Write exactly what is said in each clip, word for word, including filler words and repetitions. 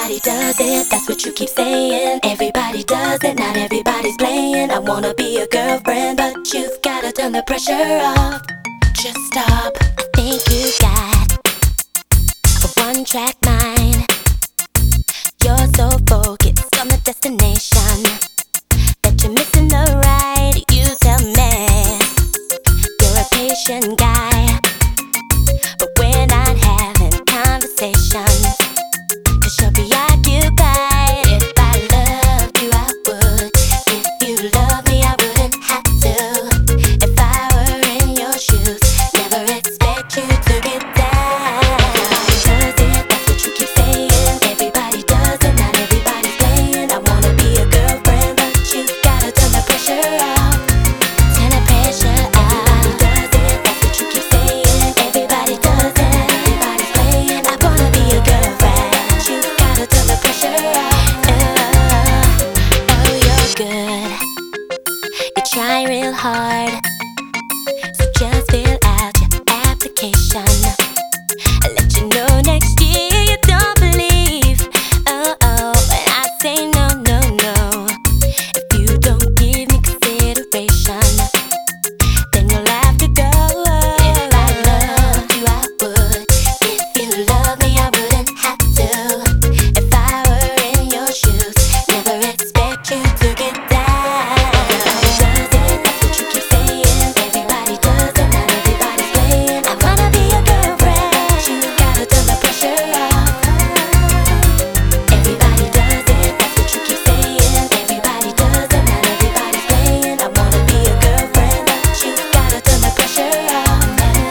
Everybody does it, that's what you keep saying. Everybody does it, not everybody's playing. I wanna be a girlfriend, but you've gotta turn the pressure off. Just stop. I think you got a one-track mind. You're so focused on the destination that you're missing the ride. You tell me you're a patient guy, but we're not having conversations, 'cause you'll be occupied. If I loved you, I would. If you love me, I wouldn't have to. If I were in your shoes, never expect you to get down. Everybody does it, that's what you keep saying. Everybody does it, not everybody's playing. I wanna be a girlfriend, but you gotta turn the pressure off. Turn the pressure off. Everybody does it, that's what you keep saying. Everybody does it, everybody's playing. I wanna be a girlfriend, but you gotta turn the pressure off. Oh, oh, you're good. You try real hard, so just fill out your application. I'll let you know next year you don't believe. Oh, oh, when I say no, no, no. If you don't give me consideration, then you'll have to go. If I loved you, I would. If you love me, I wouldn't have to. If I were in your shoes, never expect you to get down. Everybody does it, that's what you keep saying. Everybody does it, not everybody's playing. I wanna be a girlfriend, you gotta turn the pressure off. Everybody does it, that's what you keep saying. Everybody does it, not everybody's playing. I wanna be a girlfriend, but you gotta turn the pressure off.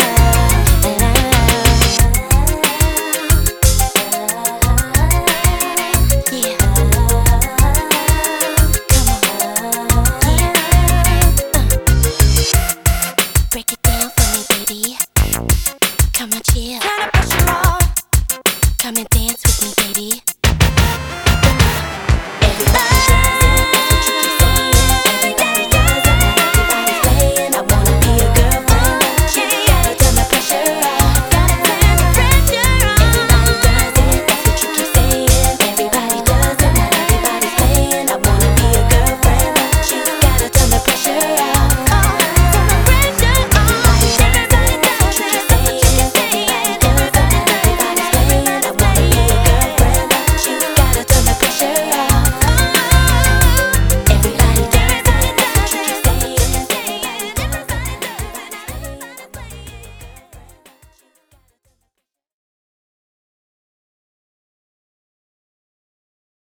Yeah. Come on. Yeah. Uh. Break it down for me, baby. Come on, chill. Turn the pressure off. Come and dance with me, baby.